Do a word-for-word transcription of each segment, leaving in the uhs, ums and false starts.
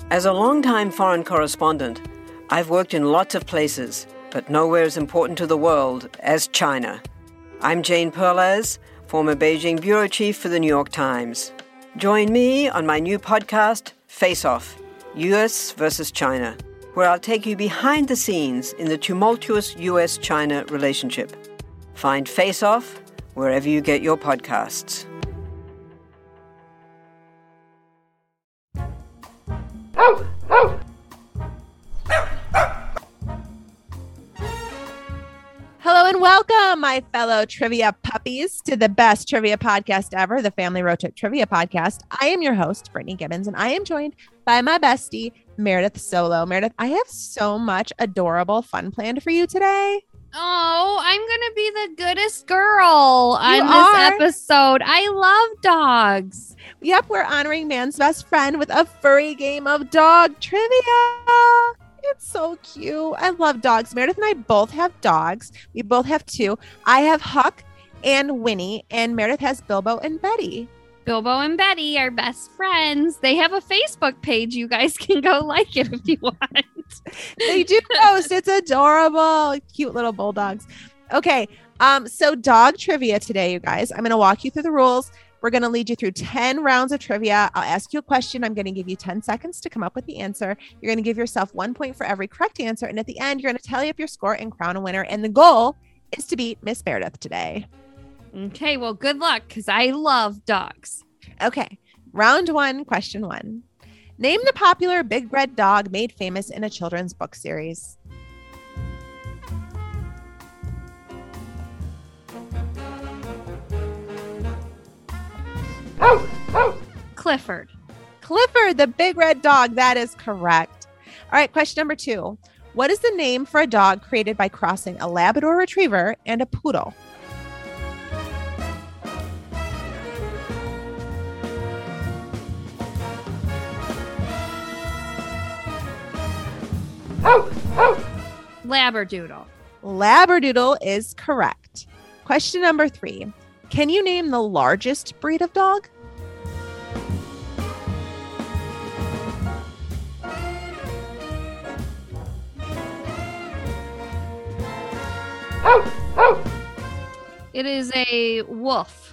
As a longtime foreign correspondent, I've worked in lots of places, but nowhere as important to the world as China. I'm Jane Perlez, former Beijing bureau chief for the New York Times. Join me on my new podcast, Face Off, U S versus China, where I'll take you behind the scenes in the tumultuous U S China relationship. Find Face Off wherever you get your podcasts. Hello and welcome, my fellow trivia puppies, to the best trivia podcast ever, the Family Road Trip Trivia Podcast. I am your host, Brittany Gibbons, and I am joined by my bestie, Meredith Solo. Meredith, I have so much adorable fun planned for you today. Oh, I'm going to be the goodest girl on You this are. episode. I love dogs. Yep, we're honoring man's best friend with a furry game of dog trivia. It's so cute. I love dogs. Meredith and I both have dogs. We both have two. I have Huck and Winnie, and Meredith has Bilbo and Betty. Bilbo and Betty are best friends. They have a Facebook page. You guys can go like it if you want. They do post. It's adorable. Cute little bulldogs. Okay. Um, so dog trivia today, you guys. I'm going to walk you through the rules. We're going to lead you through ten rounds of trivia. I'll ask you a question. I'm going to give you ten seconds to come up with the answer. You're going to give yourself one point for every correct answer. And at the end, you're going to tally up your score and crown a winner. And the goal is to beat Miss Meredith today. Okay, well, good luck because I love dogs. Okay. Round one, question one. Name the popular big red dog made famous in a children's book series. Clifford. Clifford, the big red dog. That is correct. All right, question number two. What is the name for a dog created by crossing a Labrador Retriever and a poodle? Labradoodle. Labradoodle is correct. Question number three. Can you name the largest breed of dog? It is a wolf.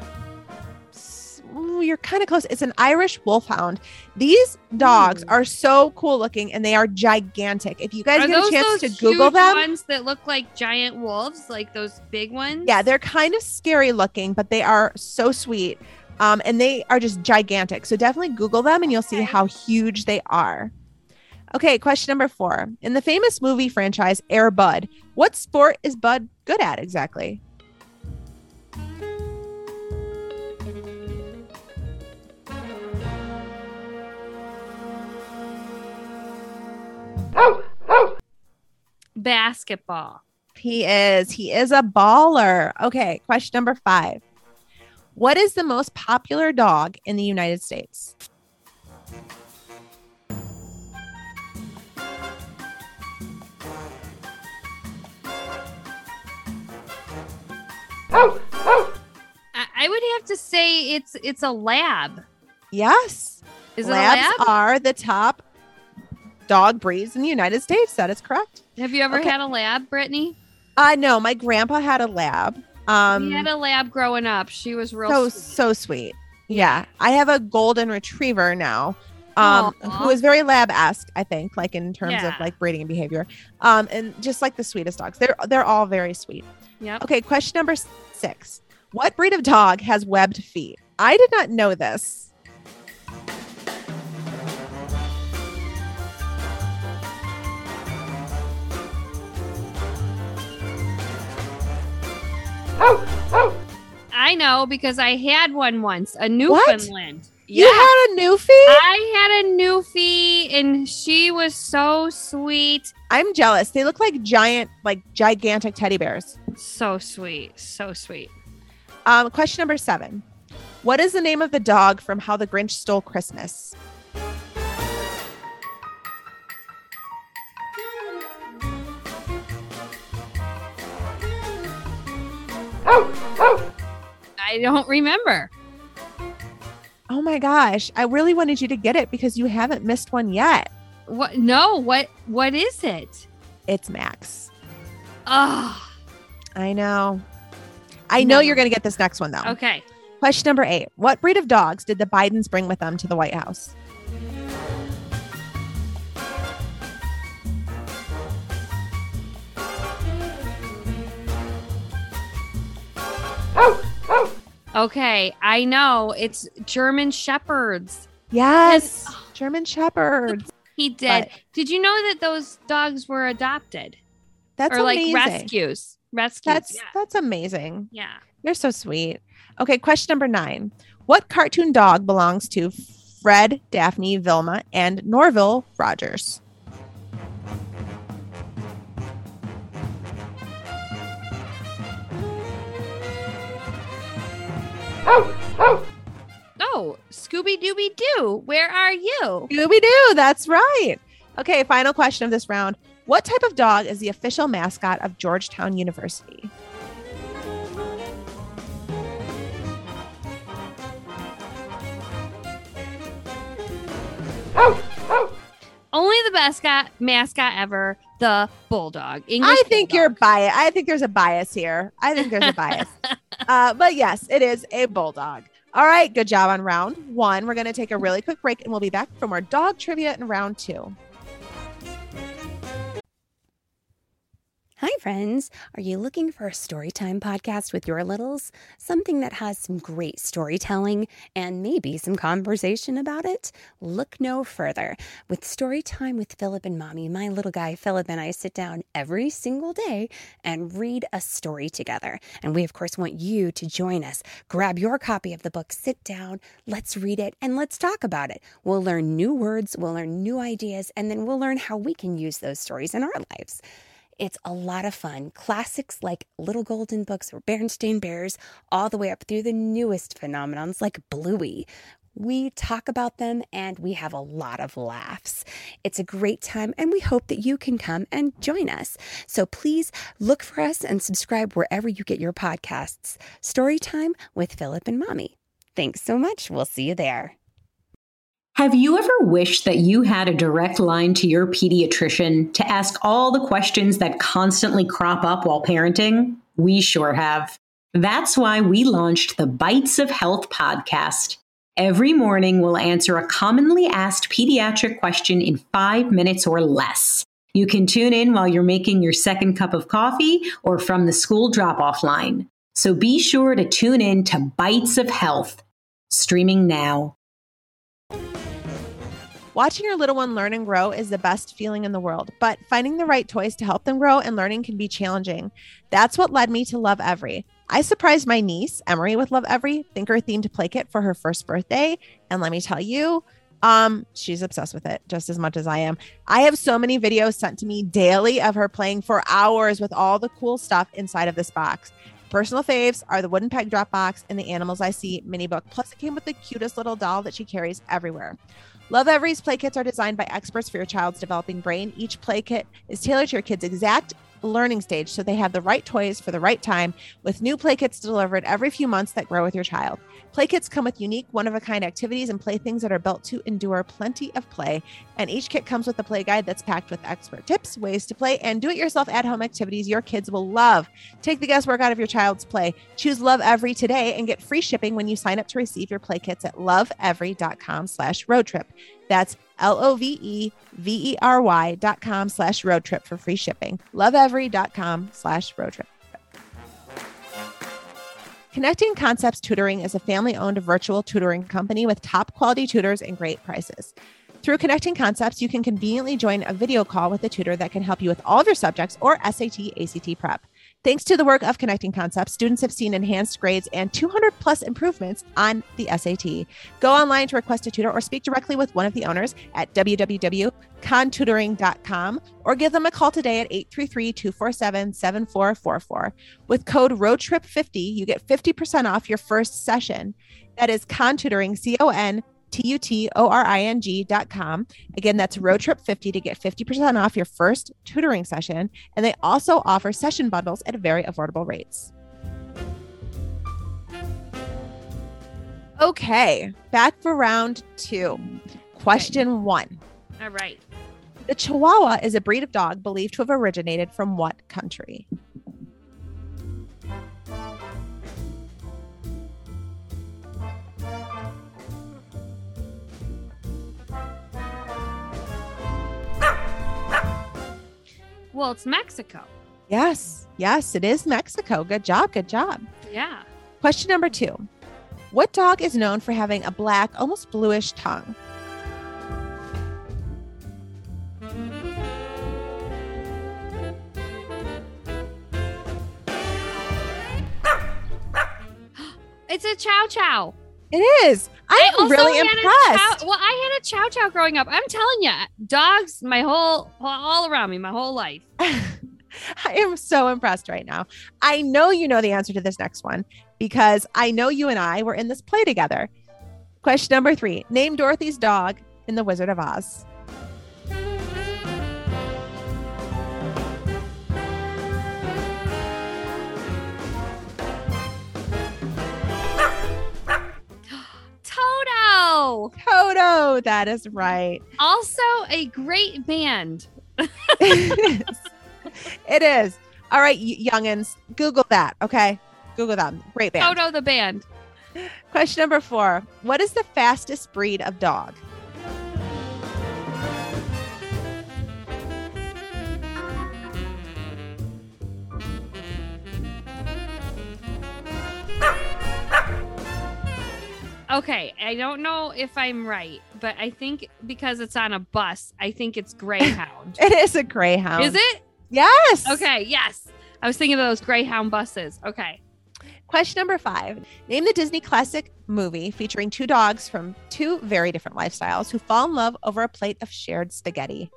Ooh, you're kind of close. It's an Irish wolfhound. These dogs Ooh. are so cool looking and they are gigantic. If you guys Are get those a chance those to Google huge them, ones that look like giant wolves, like those big ones? yeah, they're kind of scary looking, but they are so sweet. Um, and they are just gigantic. So definitely Google them and you'll see Okay. how huge they are. Okay, question number four. In the famous movie franchise Air Bud, what sport is Bud good at exactly? Basketball. He is. He is a baller. Okay, question number five. What is the most popular dog in the United States? I, I would have to say it's it's a lab. Yes. Is it Labs a lab? are the top dog breeds in the United States. That is correct. Have you ever Okay. had a lab, Brittany? Uh, no, my grandpa had a lab. Um, we had a lab growing up. She was real so, sweet. so sweet. Yeah. I have a golden retriever now. Um, Aw. who is very lab-esque, I think, like in terms Yeah. of like breeding and behavior. Um, and just like the sweetest dogs. They're they're all very sweet. Yep. Okay, question number six. What breed of dog has webbed feet? I did not know this. I know because I had one once, a Newfoundland. You Yeah. had a Newfie? I had a Newfie and she was so sweet. I'm jealous. They look like giant, like gigantic teddy bears. So sweet. So sweet. Um, question number seven. What is the name of the dog from How the Grinch Stole Christmas? I don't remember. Oh my gosh. I really wanted you to get it because you haven't missed one yet. What? No, what, what is it? It's Max. Oh, I know. I know No. you're going to get this next one though. okay. Question number eight. What breed of dogs did the Bidens bring with them to the White House? Okay. I know it's German Shepherds. Yes. German Shepherds. He did. But- Did you know that those dogs were adopted That's or like amazing. rescues? Rescues. That's yeah. that's amazing. yeah. You're so sweet. Okay, question number nine. What cartoon dog belongs to Fred, Daphne, Vilma, and Norville Rogers? Oh, Scooby Dooby Doo, where are you? Scooby-Doo, that's right. Okay, final question of this round. What type of dog is the official mascot of Georgetown University? Only the best got, mascot ever, the bulldog. English I think you're bulldog. biased. I think there's a bias here. I think there's a bias. uh, but yes, it is a bulldog. All right, good job on round one. We're going to take a really quick break and we'll be back for more dog trivia in round two. Hi, friends. Are you looking for a storytime podcast with your littles? Something that has some great storytelling and maybe some conversation about it? Look no further. With Storytime with Philip and Mommy, my little guy Philip and I sit down every single day and read a story together. And we, of course, want you to join us. Grab your copy of the book, sit down, let's read it, and let's talk about it. We'll learn new words, we'll learn new ideas, and then we'll learn how we can use those stories in our lives. It's a lot of fun. Classics like Little Golden Books or Berenstain Bears, all the way up through the newest phenomenons like Bluey. We talk about them and we have a lot of laughs. It's a great time and we hope that you can come and join us. So please look for us and subscribe wherever you get your podcasts. Storytime with Philip and Mommy. Thanks so much. We'll see you there. Have you ever wished that you had a direct line to your pediatrician to ask all the questions that constantly crop up while parenting? We sure have. That's why we launched the Bites of Health podcast. Every morning, we'll answer a commonly asked pediatric question in five minutes or less. You can tune in while you're making your second cup of coffee or from the school drop-off line. So be sure to tune in to Bites of Health, streaming now. Watching your little one learn and grow is the best feeling in the world, but finding the right toys to help them grow and learning can be challenging. That's what led me to Love Every. I surprised my niece, Emery, with Love Every thinker-themed play kit for her first birthday. And let me tell you, um, she's obsessed with it just as much as I am. I have so many videos sent to me daily of her playing for hours with all the cool stuff inside of this box. Personal faves are the wooden peg drop box and the Animals I See mini book. Plus, it came with the cutest little doll that she carries everywhere. Love Every's play kits are designed by experts for your child's developing brain. Each play kit is tailored to your kid's exact learning stage, so they have the right toys for the right time, with new play kits delivered every few months that grow with your child. Play kits come with unique, one-of-a-kind activities and playthings that are built to endure plenty of play. And each kit comes with a play guide that's packed with expert tips, ways to play, and do-it-yourself at-home activities your kids will love. Take the guesswork out of your child's play. Choose Love Every today and get free shipping when you sign up to receive your play kits at loveevery.com slash road trip. That's L-O-V-E-V-E-R-Y dot com slash road trip for free shipping. Loveevery.com slash road trip. Connecting Concepts Tutoring is a family-owned virtual tutoring company with top quality tutors and great prices. Through Connecting Concepts, you can conveniently join a video call with a tutor that can help you with all of your subjects or S A T, A C T prep. Thanks to the work of Connecting Concepts, students have seen enhanced grades and two hundred plus improvements on the S A T. Go online to request a tutor or speak directly with one of the owners at w w w dot con tutoring dot com or give them a call today at eight three three, two four seven, seven four four four. With code road trip fifty, you get fifty percent off your first session. That is Contutoring, C O N T U T O R I N G dot com. Again, that's road trip fifty to get fifty percent off your first tutoring session. And they also offer session bundles at very affordable rates. Okay, back for round two. Question okay. one. All right. The Chihuahua is a breed of dog believed to have originated from what country? Well, it's Mexico. Yes. Yes, it is Mexico. Good job. Good job. Yeah. Question number two. What dog is known for having a black, almost bluish tongue? It's a Chow Chow. It is. I'm really impressed. Chow, well, I had a Chow Chow growing up. I'm telling you, dogs, my whole, all around me, my whole life. I am so impressed right now. I know you know the answer to this next one because I know you and I were in this play together. Question number three. Name Dorothy's dog in The Wizard of Oz. Toto. Toto. That is right. Also a great band. It is. It is. All right, y- youngins, Google that. Okay. Google that. Great band. Toto the band. Question number four. What is the fastest breed of dog? Okay, I don't know if I'm right, but I think because it's on a bus, I think it's Greyhound. It is a Greyhound. Is it? Yes. Okay, yes. I was thinking of those Greyhound buses. Okay. Question number five. Name the Disney classic movie featuring two dogs from two very different lifestyles who fall in love over a plate of shared spaghetti.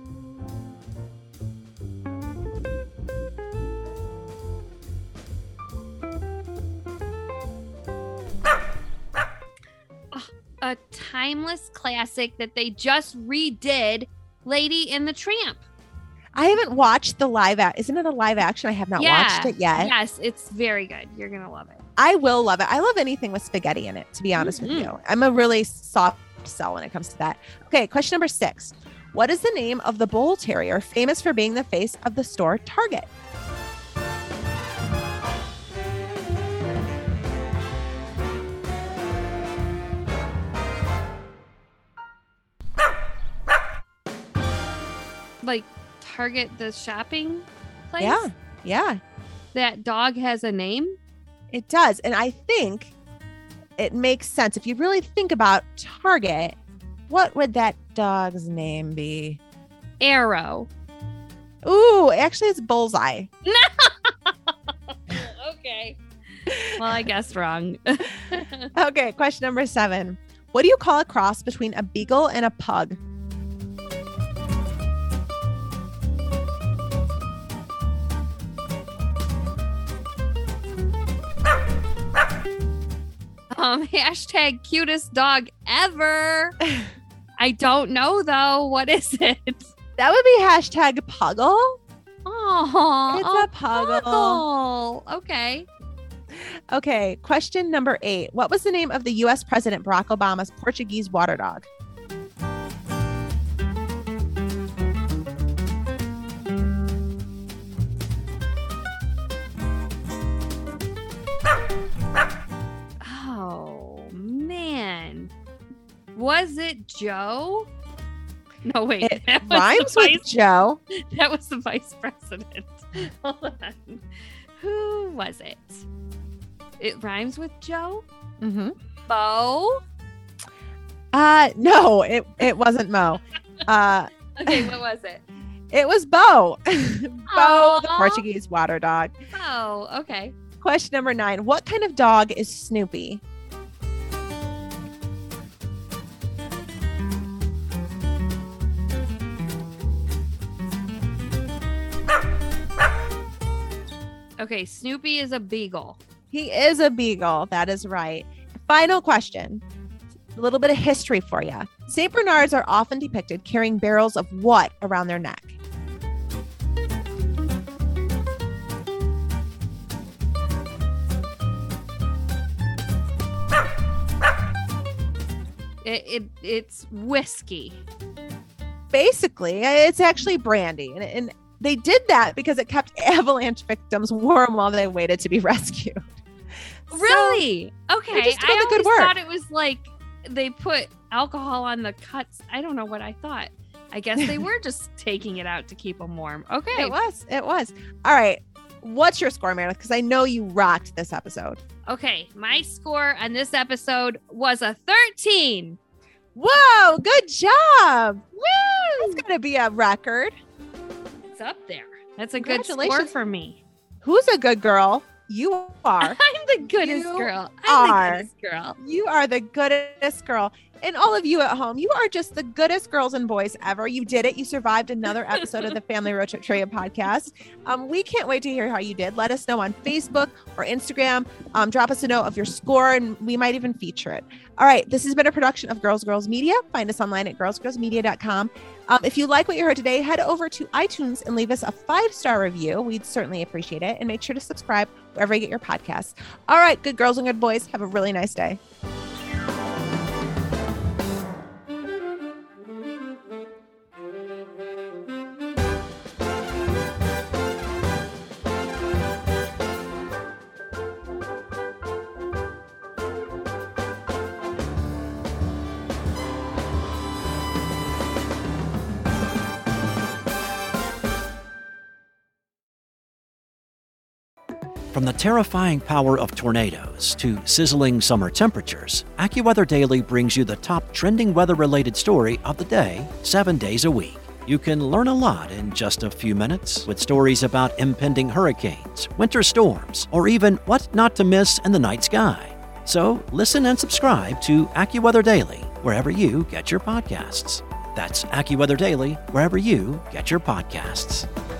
A timeless classic that they just redid, Lady and the Tramp. I haven't watched the live act. Isn't it a live action? I have not yeah. watched it yet. Yes, it's very good. You're going to love it. I will love it. I love anything with spaghetti in it, to be honest mm-hmm. with you. I'm a really soft sell when it comes to that. Okay, question number six. What is the name of the Bull Terrier famous for being the face of the store Target? Like Target, the shopping place? Yeah, yeah. That dog has a name? It does. And I think it makes sense. If you really think about Target, what would that dog's name be? Arrow. Ooh, actually it's Bullseye. No. Okay. Well, I guessed wrong. Okay, question number seven. What do you call a cross between a beagle and a pug? Um, hashtag cutest dog ever. I don't know though. What is it? That would be hashtag Puggle. Oh, it's oh, a Puggle. Puggle. Okay. Okay. Question number eight. What was the name of the U S President Barack Obama's Portuguese water dog? Oh, man. Was it Joe? No, wait. It rhymes with vice, Joe. That was the vice president. Hold on. Who was it? It rhymes with Joe? Mm-hmm. Bo? Uh, no, it, it wasn't Mo. Uh, okay, what was it? It was Bo. Bo, the Portuguese water dog. Oh, okay. Question number nine. What kind of dog is Snoopy? Okay, Snoopy is a beagle. He is a beagle. That is right. Final question. A little bit of history for you. Saint Bernards are often depicted carrying barrels of what around their neck? It, it it's whiskey. Basically, it's actually brandy, and, and they did that because it kept avalanche victims warm while they waited to be rescued. Really? So, okay. just doing I the good always work. thought it was like they put alcohol on the cuts. I don't know what I thought. I guess they were just taking it out to keep them warm. Okay. It was. It was. All right. What's your score, Meredith? Because I know you rocked this episode. Okay. My score on this episode was a thirteen. Whoa, good job. Woo! That's going to be a record. It's up there. That's a good score Congratulations. for me. Who's a good girl? You are. I'm the goodest You girl. I'm are. the goodest girl. You are the goodest girl. And all of you at home, you are just the goodest girls and boys ever. You did it. You survived another episode of the Family Road Trip Trivia podcast. Um, we can't wait to hear how you did. Let us know on Facebook or Instagram. Um, drop us a note of your score, and we might even feature it. All right. This has been a production of Girls Girls Media. Find us online at girls girls media dot com. Um, if you like what you heard today, head over to iTunes and leave us a five-star review. We'd certainly appreciate it. And make sure to subscribe wherever you get your podcasts. All right, good girls and good boys. Have a really nice day. From the terrifying power of tornadoes to sizzling summer temperatures, AccuWeather Daily brings you the top trending weather-related story of the day, seven days a week. You can learn a lot in just a few minutes with stories about impending hurricanes, winter storms, or even what not to miss in the night sky. So listen and subscribe to AccuWeather Daily wherever you get your podcasts. That's AccuWeather Daily wherever you get your podcasts.